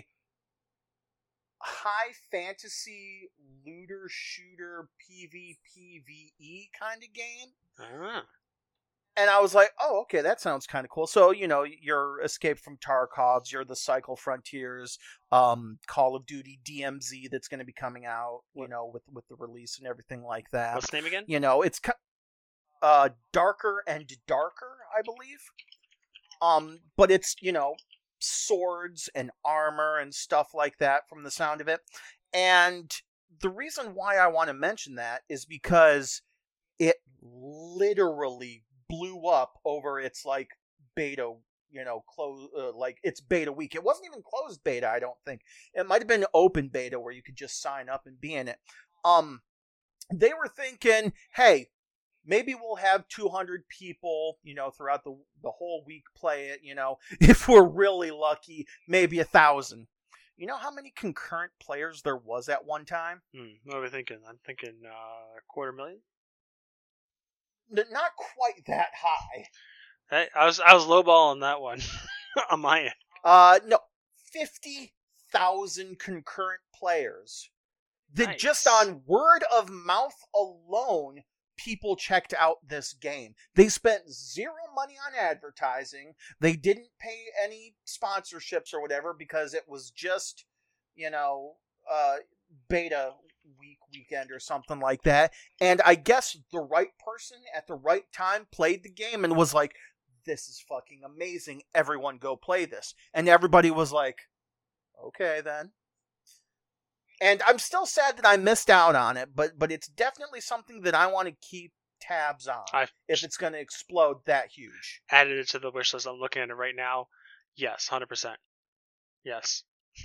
A: high fantasy looter shooter PvPvE kind of game.
B: Ah.
A: And I was like, oh, okay, that sounds kind of cool. So, you know, your Escape from Tarkov's, you're the Cycle Frontiers, um, Call of Duty D M Z that's going to be coming out, you know, with, with the release and everything like that.
B: What's the name again?
A: You know, it's uh, Darker and Darker, I believe. Um, but it's, you know, swords and armor and stuff like that from the sound of it. And the reason why I want to mention that is because it literally blew up over its like beta, you know, close uh, like it's beta week. It wasn't even closed beta, I don't think. It might have been open beta where you could just sign up and be in it. Um, they were thinking, hey, maybe we'll have two hundred people, you know, throughout the the whole week play it. You know, if we're really lucky, maybe a thousand. You know how many concurrent players there was at one time?
B: Hmm, what are we thinking? I'm thinking uh, a quarter million.
A: N- not quite that high.
B: Hey, I was I was lowballing that one on my end.
A: Uh, no, fifty thousand concurrent players. That
B: Nice.
A: just on word of mouth alone, people checked out this game. They spent zero money on advertising. They didn't pay any sponsorships or whatever because it was just, you know, uh, beta week weekend or something like that. And I guess the right person at the right time played the game and was like, this is fucking amazing. Everyone go play this. And everybody was like, okay then. And I'm still sad that I missed out on it, but but it's definitely something that I want to keep tabs on
B: I've
A: if it's going to explode that huge.
B: added it to the wish list. I'm looking at it right now. Yes, one hundred percent. Yes.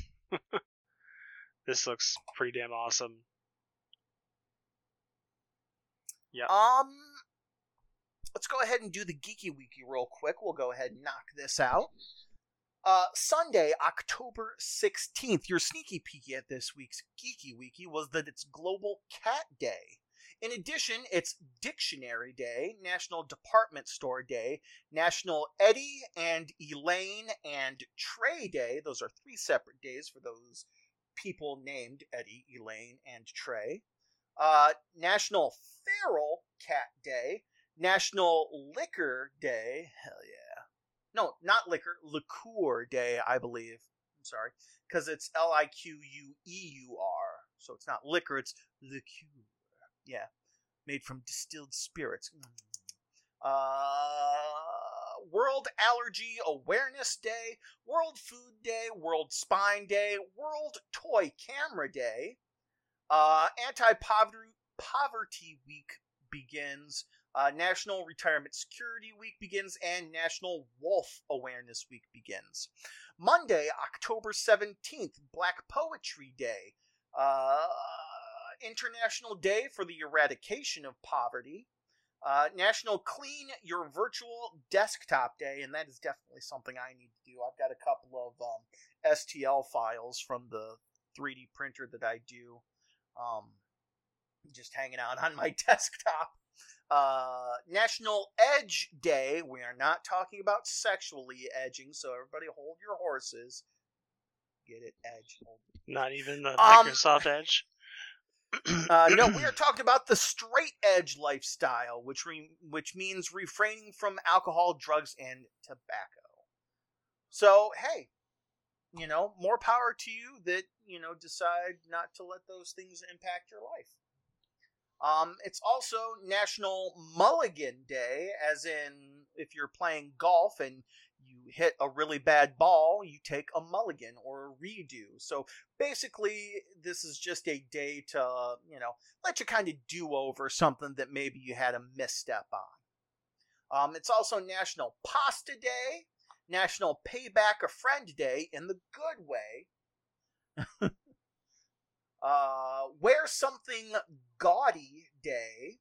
B: This looks pretty damn awesome. Yeah.
A: Um, let's go ahead and do the Geeky Weeky real quick. We'll go ahead and knock this out. Uh, Sunday, October sixteenth, your sneaky peeky at this week's Geeky Weeky was that it's Global Cat Day. In addition, it's Dictionary Day, National Department Store Day, National Eddie and Elaine and Trey Day. Those are three separate days for those people named Eddie, Elaine, and Trey. Uh, National Feral Cat Day, National Liquor Day. Hell yeah. No, not liquor, liqueur day, I believe. I'm sorry. Because it's L I Q U E U R. So it's not liquor, it's liqueur. Yeah. Made from distilled spirits. Uh, World Allergy Awareness Day, World Food Day, World Spine Day, World Toy Camera Day. Uh, Anti-Poverty Poverty Week begins. Uh, National Retirement Security Week begins, and National Wolf Awareness Week begins. Monday, October seventeenth, Black Poetry Day. Uh, International Day for the Eradication of Poverty. Uh, National Clean Your Virtual Desktop Day, and that is definitely something I need to do. I've got a couple of um, S T L files from the three D printer that I do, um, just hanging out on my desktop. Uh, National Edge Day. We are not talking about sexually edging, so everybody hold your horses. Get it, edge. Hold it.
B: Not even the
A: Um,
B: Microsoft Edge.
A: Uh, no, we are talking about the straight edge lifestyle, which re- which means refraining from alcohol, drugs, and tobacco. So, hey, you know, more power to you that, you know, decide not to let those things impact your life. Um, it's also National Mulligan Day, as in if you're playing golf and you hit a really bad ball, you take a mulligan or a redo. So basically, this is just a day to, you know, let you kind of do over something that maybe you had a misstep on. Um, it's also National Pasta Day, National Payback a Friend Day in the good way. Uh, Wear Something Gaudy Day,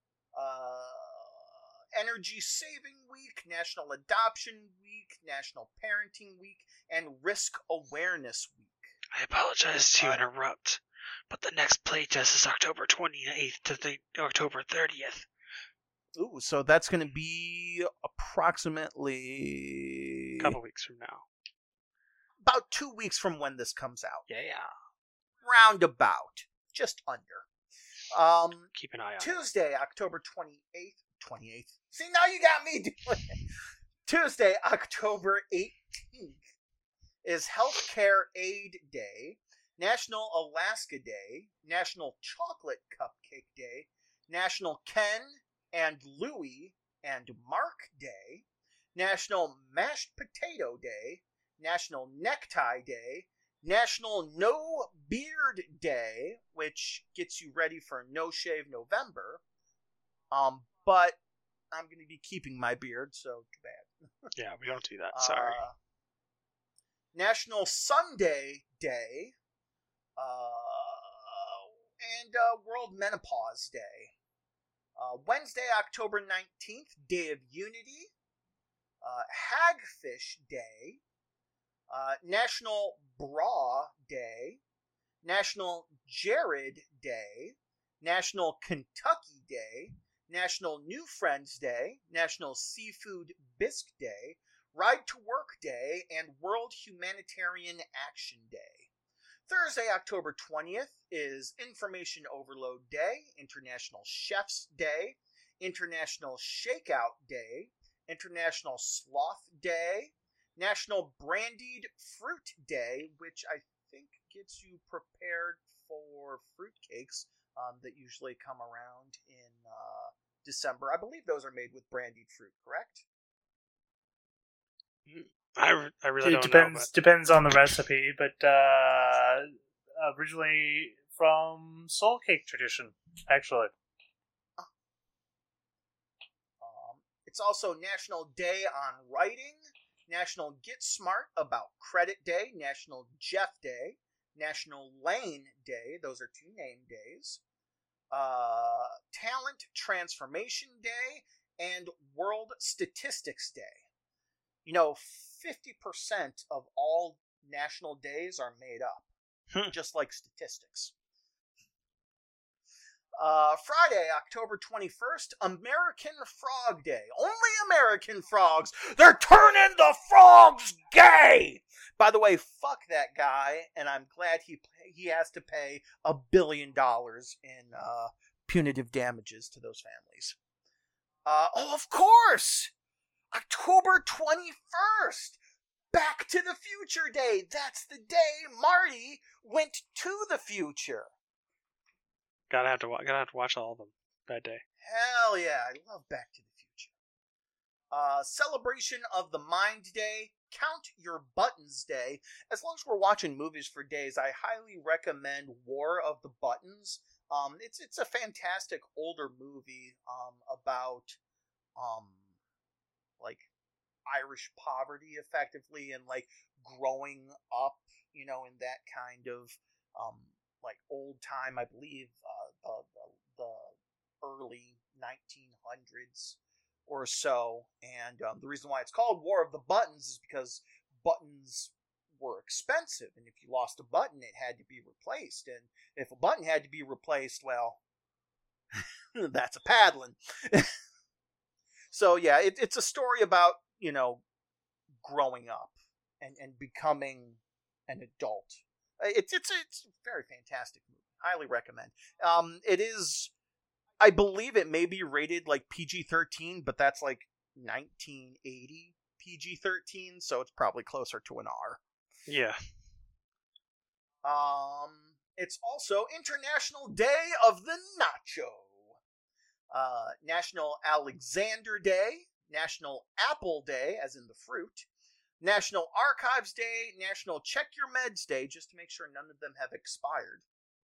A: uh, Energy Saving Week, National Adoption Week, National Parenting Week, and Risk Awareness Week.
B: I apologize to
A: Uh,
B: interrupt, but the next playtest is October twenty-eighth to the October thirtieth.
A: Ooh, so that's going to be approximately
B: A couple weeks from now.
A: about two weeks from when this comes out.
B: Yeah, yeah.
A: Roundabout. Just under. Um,
B: Keep an eye on it.
A: Tuesday, October twenty-eighth. twenty-eighth. See, now you got me doing it. Tuesday, October eighteenth is Healthcare Aid Day, National Alaska Day, National Chocolate Cupcake Day, National Ken and Louie and Mark Day, National Mashed Potato Day, National Necktie Day, National No Beard Day, which gets you ready for No Shave November. Um, but I'm going to be keeping my beard, so too bad.
B: Yeah, we don't do that. Sorry.
A: Uh, National Sunday Day, uh, and uh, World Menopause Day. Uh, Wednesday, October nineteenth, Day of Unity. Uh, Hagfish Day. Uh, National Bra Day, National Jared Day, National Kentucky Day, National New Friends Day, National Seafood Bisque Day, Ride to Work Day, and World Humanitarian Action Day. Thursday, October twentieth is Information Overload Day, International Chef's Day, International Shakeout Day, International Sloth Day, National Brandied Fruit Day, which I think gets you prepared for fruitcakes um, that usually come around in uh, December. I believe those are made with brandied fruit, correct?
B: I, I really
C: it
B: don't
C: depends
B: know. But...
C: depends on the recipe, but uh, originally from Soul Cake tradition, actually.
A: Um, it's also National Day on Writing, National Get Smart About Credit Day, National Jeff Day, National Lane Day. Those are two name days. Uh, Talent Transformation Day and World Statistics Day. You know, fifty percent of all national days are made up,
B: Hmm.
A: just like statistics. Uh, Friday, October twenty-first, American Frog Day. Only American frogs. They're turning the frogs gay! By the way, fuck that guy, and I'm glad he he has to pay a billion dollars in uh, punitive damages to those families. Uh, oh, of course! October twenty-first! Back to the Future Day! That's the day Marty went to the future!
B: Gotta have to wa- gotta have to watch all of them that day.
A: Hell yeah, I love Back to the Future. Uh, celebration of the Mind Day, Count Your Buttons Day. As long as we're watching movies for days, I highly recommend War of the Buttons. Um, it's it's a fantastic older movie um, about um, like Irish poverty, effectively, and like growing up, you know, in that kind of um, like old time. I believe uh, the, the the early nineteen hundreds or so, and um, the reason why it's called War of the Buttons is because buttons were expensive, and if you lost a button, it had to be replaced, and if a button had to be replaced, well, that's a paddling. So yeah, it, it's a story about, you know, growing up and, and becoming an adult. It's it's it's a very fantastic movie. Highly recommend. Um, it is, I believe it may be rated like P G thirteen, but that's like nineteen eighty P G thirteen, so it's probably closer to an R.
B: Yeah.
A: Um, it's also International Day of the Nacho. Uh, National Alexander Day, National Apple Day, as in the fruit, National Archives Day, National Check Your Meds Day, just to make sure none of them have expired.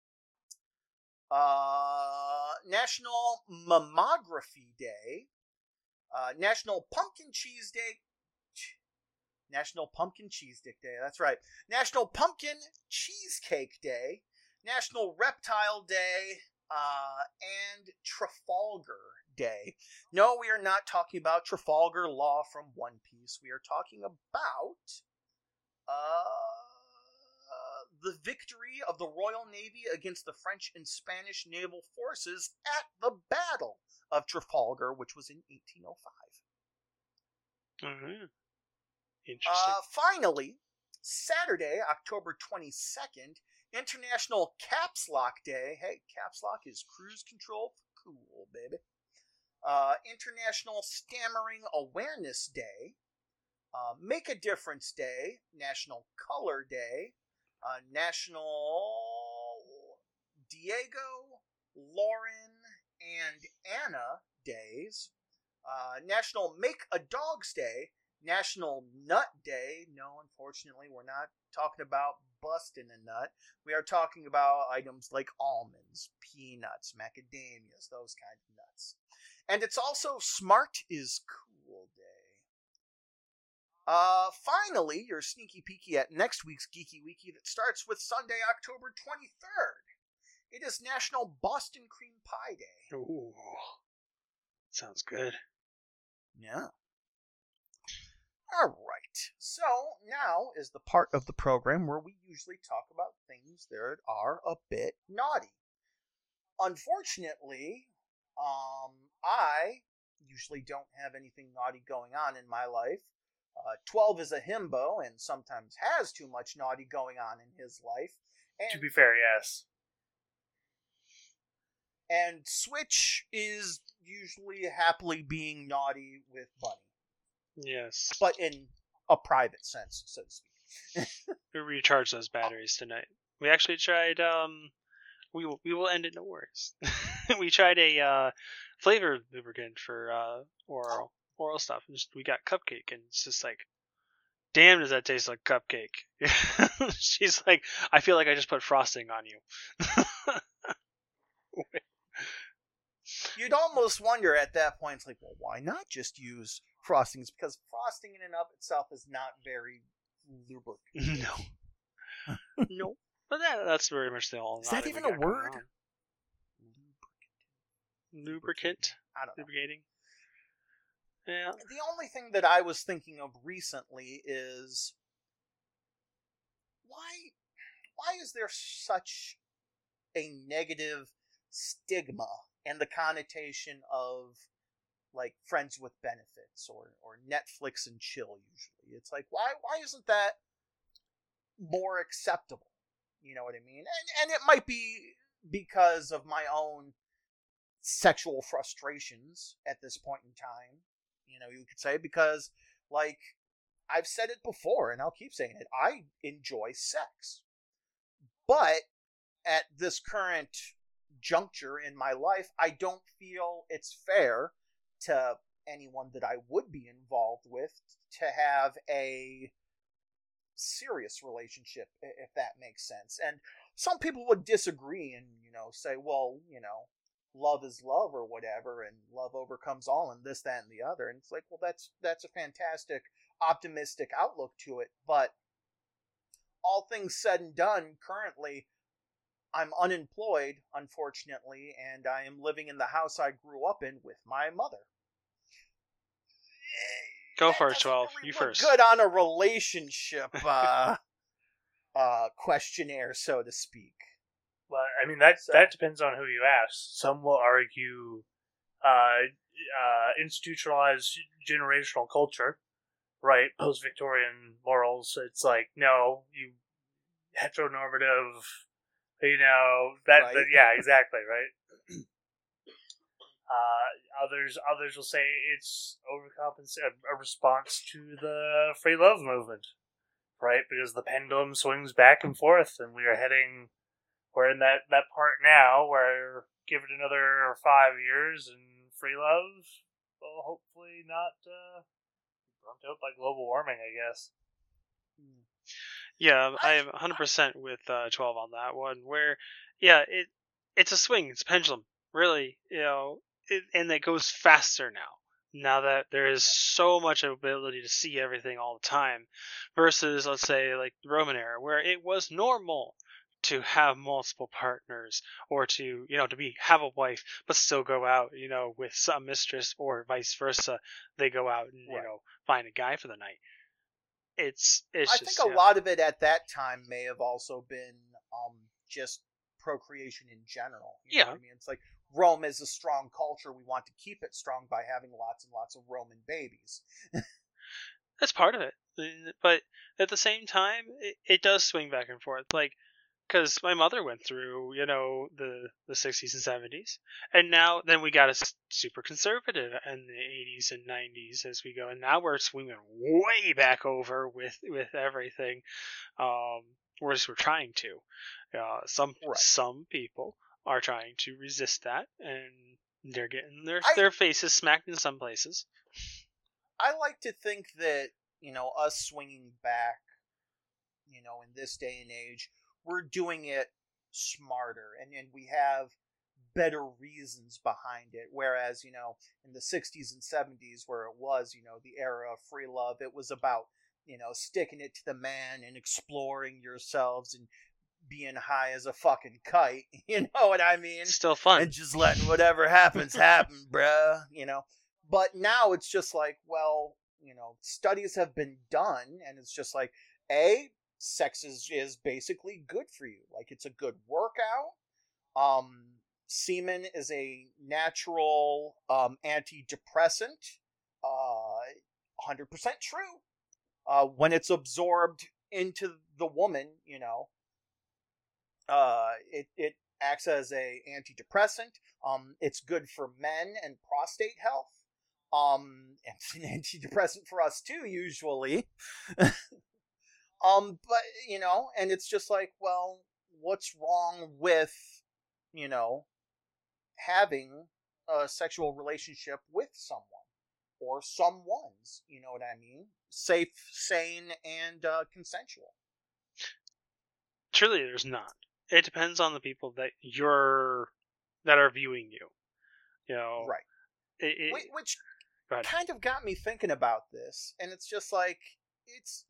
A: Uh, National Mammography Day, uh, National Pumpkin Cheese Day, National Pumpkin Cheese Dick Day, that's right, National Pumpkin Cheesecake Day, National Reptile Day, uh, and Trafalgar Day. No, we are not talking about Trafalgar Law from One Piece. We are talking about uh, the victory of the Royal Navy against the French and Spanish naval forces at the Battle of Trafalgar, which was in eighteen oh five.
B: Mm-hmm. Interesting.
A: Uh, finally, Saturday, October twenty-second, International Caps Lock Day. Hey, Caps Lock is cruise control for cool, baby. Uh, International Stammering Awareness Day. Uh, Make a Difference Day. National Color Day. Uh, National Diego, Lauren, and Anna Days. Uh, National Make a Dogs Day. National Nut Day. No, unfortunately, we're not talking about busting a nut. We are talking about items like almonds, peanuts, macadamias, those kinds of nuts. And it's also Smart is Cool Day. Uh, finally, your sneaky peeky at next week's Geeky Weeky that starts with Sunday, October twenty-third. It is National Boston Cream Pie Day.
B: Ooh, sounds good.
A: Yeah. All right. So now is the part of the program where we usually talk about things that are a bit naughty. Unfortunately, um, I usually don't have anything naughty going on in my life. Uh, twelve is a himbo and sometimes has too much naughty going on in his life. And,
C: To be fair, yes.
A: and Switch is usually happily being naughty with Bunny.
B: Yes.
A: But in a private sense, so to speak.
B: We recharged those batteries tonight. We actually tried, um, we will, we will end it, no worries. We tried a, uh, flavored lubricant for, uh, oral, oral stuff. And just, we got cupcake, and it's just like, damn, does that taste like cupcake? She's like, I feel like I just put frosting on you.
A: You'd almost wonder at that point, it's like, well, why not just use frostings? Because frosting in and of itself is not very lubricant.
B: No. No. But that, that's very much the all.
A: Is that even a word?
B: Lubricant. Lubricant.
A: I don't know.
B: Lubricating. Yeah.
A: The only thing that I was thinking of recently is why why is there such a negative stigma and the connotation of like friends with benefits or, or Netflix and chill usually? It's like why why isn't that more acceptable? You know what I mean? And and it might be because of my own sexual frustrations at this point in time. You know, you could say, because, like, I've said it before, and I'll keep saying it, I enjoy sex. But at this current juncture in my life, I don't feel it's fair to anyone that I would be involved with to have a serious relationship, if that makes sense. And some people would disagree and, you know, say, well, you know, love is love or whatever, and love overcomes all, and this, that, and the other. And it's like, well, that's that's a fantastic, optimistic outlook to it. But all things said and done, currently, I'm unemployed, unfortunately, and I am living in the house I grew up in with my mother.
B: Go
A: That
B: for it,
A: doesn't
B: twelve.
A: really
B: You
A: look
B: first.
A: Good on a relationship uh, uh, questionnaire, so to speak.
C: Well, I mean, that
A: So-
C: that depends on who you ask. Some will argue uh, uh, institutionalized generational culture, right? Post-Victorian morals. It's like, no, you heteronormative, you know, that,
A: Right.
C: that yeah, exactly, right? Uh, others others will say it's overcompensate a response to the free love movement, right? Because the pendulum swings back and forth, and we are heading. We're in that, that part now where give it another five years and free love will hopefully not uh, be burnt out by global warming, I guess.
B: Yeah, I am one hundred percent with uh, twelve on that one. Where, yeah, it it's a swing, it's a pendulum, really, you know, it, and it goes faster now. Now that there is so much ability to see everything all the time, versus let's say like the Roman era, where it was normal to have multiple partners, or to, you know, to be have a wife but still go out, you know, with some mistress, or vice versa. They go out and you
A: Right.
B: know find a guy for the night. It's it's
A: I
B: just
A: think a
B: yeah.
A: lot of it at that time may have also been um, just procreation in general. You know
B: Yeah.
A: what I mean? It's like Rome is a strong culture. We want to keep it strong by having lots and lots of Roman babies.
B: That's part of it, but at the same time, it, it does swing back and forth. Like, because my mother went through, you know, the the sixties and seventies, and now then we got a s- super conservative in the eighties and nineties as we go, and now we're swinging way back over with with everything. Um, we're just we're trying to. Uh, some
A: Right.
B: some people are trying to resist that, and they're getting their
A: I-
B: their faces smacked in some places.
A: I like to think that, you know, us swinging back, you know, in this day and age, we're doing it smarter, and, and we have better reasons behind it. Whereas, you know, in the sixties and seventies, where it was, you know, the era of free love, it was about, you know, sticking it to the man and exploring yourselves and being high as a fucking kite. You know what I mean?
B: It's still fun.
A: And just letting whatever happens happen, bruh, you know. But now it's just like, well, you know, studies have been done, and it's just like, A, sex is, is basically good for you. Like, it's a good workout. Um, semen is a natural um, antidepressant. Uh, one hundred percent true. Uh, when it's absorbed into the woman, you know, uh, it, it acts as a antidepressant. Um, it's good for men and prostate health. Um, it's an antidepressant for us too, usually. um, but, you know, and it's just like, well, what's wrong with, you know, having a sexual relationship with someone or someone's, you know what I mean? Safe, sane, and uh, consensual.
B: Truly, there's not. It depends on the people that you're that are viewing you. You know,
A: right?
B: It, it,
A: which which kind of got me thinking about this, and it's just like it's.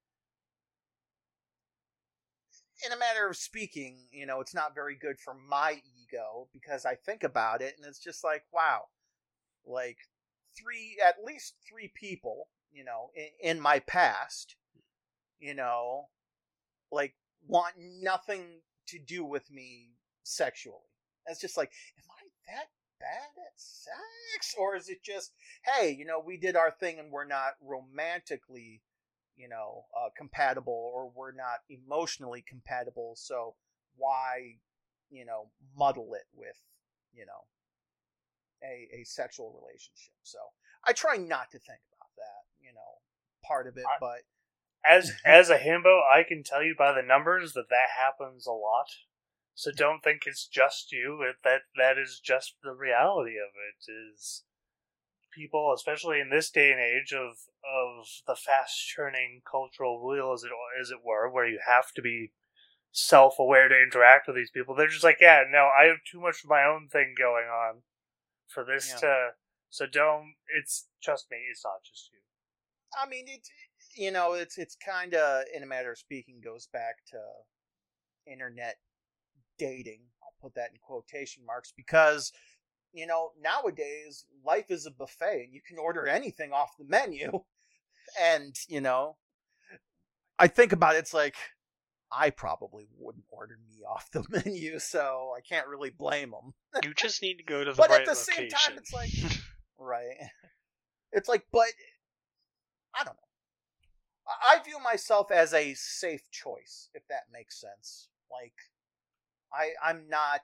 A: In a matter of speaking, you know, it's not very good for my ego because I think about it and it's just like, wow, like three, at least three people, you know, in, in my past, you know, like want nothing to do with me sexually. It's just like, am I that bad at sex? Or is it just, hey, you know, we did our thing and we're not romantically you know, uh, compatible, or we're not emotionally compatible, so why, you know, muddle it with, you know, a, a sexual relationship. So I try not to think about that, you know, part of it,
C: I,
A: but...
C: As as a himbo, I can tell you by the numbers that that happens a lot. So don't think it's just you. It, that that is just the reality of it, is... people, especially in this day and age of of the fast churning cultural wheel, as it as it were, where you have to be self aware to interact with these people. They're just like, yeah, no, I have too much of my own thing going on for this yeah. to. So don't. It's just me. It's not just you.
A: I mean, it. You know, it's it's kind of, in a matter of speaking, goes back to internet dating. I'll put that in quotation marks because. You know, nowadays, life is a buffet, and you can order anything off the menu. And, you know, I think about it, it's like, I probably wouldn't order me off the menu, so I can't really blame them.
B: You just need to go to the
A: but
B: right
A: at the
B: location.
A: same time, it's like, right. It's like, but, I don't know. I view myself as a safe choice, if that makes sense. Like, I, I'm not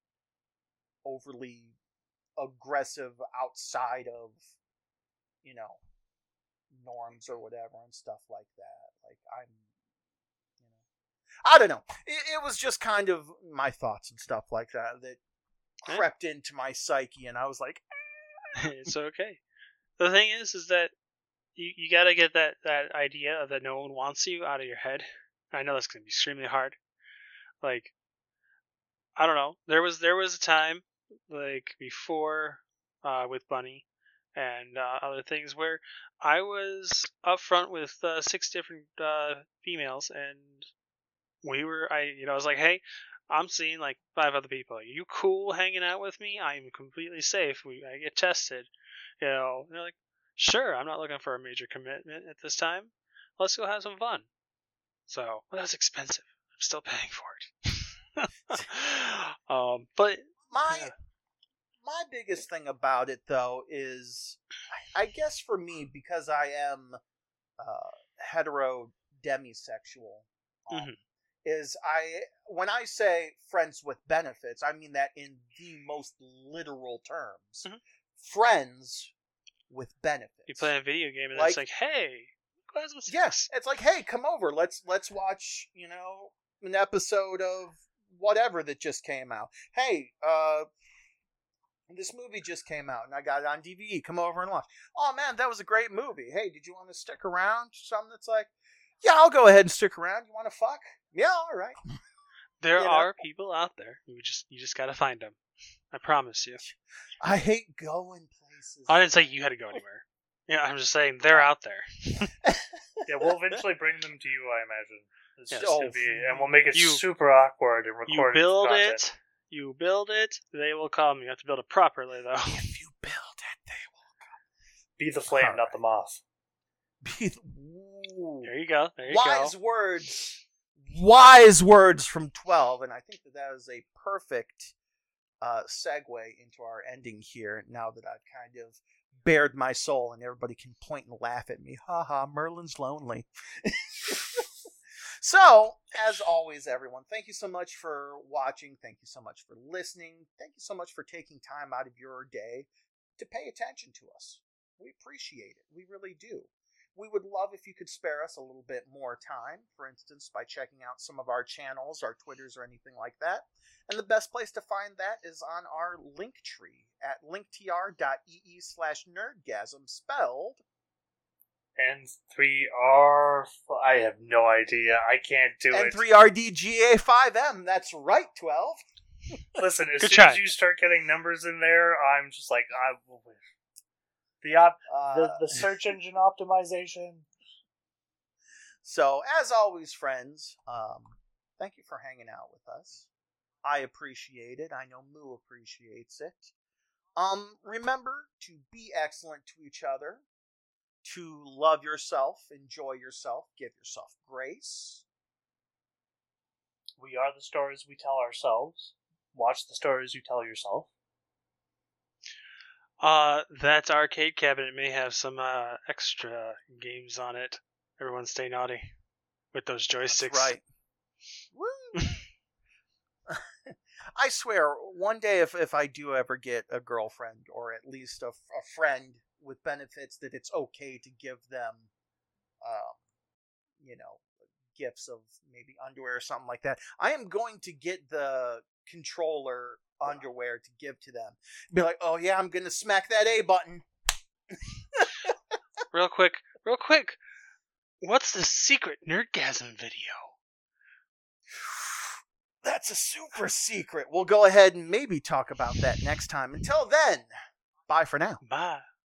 A: overly aggressive outside of, you know, norms or whatever and stuff like that. Like, I'm, you know, I don't know. It, it was just kind of my thoughts and stuff like that that crept yeah. into my psyche, and I was like,
B: it's okay. The thing is, is that you, you gotta get that, that idea of that no one wants you out of your head. I know that's gonna be extremely hard. Like, I don't know. There was there was a time, like before, uh, with Bunny and uh, other things, where I was up front with uh, six different uh, females, and we were, I, you know, I was like, hey, I'm seeing like five other people. Are you cool hanging out with me? I'm completely safe. We, I get tested, you know. And they're like, sure. I'm not looking for a major commitment at this time. Let's go have some fun. So, well, that's expensive. I'm still paying for it. um, but
A: my.
B: Yeah.
A: My biggest thing about it, though, is, I guess for me, because I am uh, hetero demisexual, um, mm-hmm. is I, when I say friends with benefits, I mean that in the most literal terms. Mm-hmm. Friends with benefits.
B: You play a video game and like, it's like, hey,
A: yes, yeah, it's like, hey, come over, let's let's watch, you know, an episode of whatever that just came out. Hey, uh... this movie just came out, and I got it on D V D. Come over and watch. Oh, man, that was a great movie. Hey, did you want to stick around? Something that's like, yeah, I'll go ahead and stick around. You want to fuck? Yeah, all right.
B: There
A: you know?
B: are people out there. You just you just got to find them. I promise you.
A: I hate going places.
B: I didn't say you had to go anywhere. Yeah, I'm just saying they're out there.
C: Yeah, we'll eventually bring them to you, I imagine. It's
B: yes.
C: just
A: oh,
C: to be, and we'll make it
B: you,
C: super awkward and record
B: You build
C: content.
B: it. You build it, they will come. You have to build it properly, though.
A: If you build it, they will come.
C: Be the flame,
A: All
C: not
A: right.
C: the moth.
A: Be the, ooh,
B: There you go. There you
A: wise
B: go.
A: words. Wise words from twelve. And I think that that is a perfect uh, segue into our ending here now that I've kind of bared my soul and everybody can point and laugh at me. Ha ha, Merlin's lonely. So, as always, everyone, thank you so much for watching. Thank you so much for listening. Thank you so much for taking time out of your day to pay attention to us. We appreciate it. We really do. We would love if you could spare us a little bit more time, for instance, by checking out some of our channels, our Twitters, or anything like that. And the best place to find that is on our link tree at linktr.ee slash nerdgasm, spelled
C: N three R. I have no idea. I can't do
A: N
C: it.
A: three R D G A five M. That's right, twelve.
C: Listen, as
B: Good
C: soon
B: try.
C: as you start getting numbers in there, I'm just like, I will. The op-
A: Uh,
C: the the search engine optimization.
A: So, as always, friends, um, thank you for hanging out with us. I appreciate it. I know Moo appreciates it. Um, remember to be excellent to each other, to love yourself, enjoy yourself, give yourself grace.
C: We are the stories we tell ourselves. Watch the stories you tell yourself.
B: Uh, that arcade cabinet may have some uh, extra games on it. Everyone stay naughty with those joysticks.
A: That's right. Woo! I swear, one day if, if I do ever get a girlfriend, or at least a, a friend with benefits, that it's okay to give them, um, you know, gifts of maybe underwear or something like that, I am going to get the controller underwear to give to them. Be like, oh yeah, I'm going to smack that A button.
B: Real quick, real quick. What's the secret Nerdgasm video?
A: That's a super secret. We'll go ahead and maybe talk about that next time. Until then, bye for now.
B: Bye.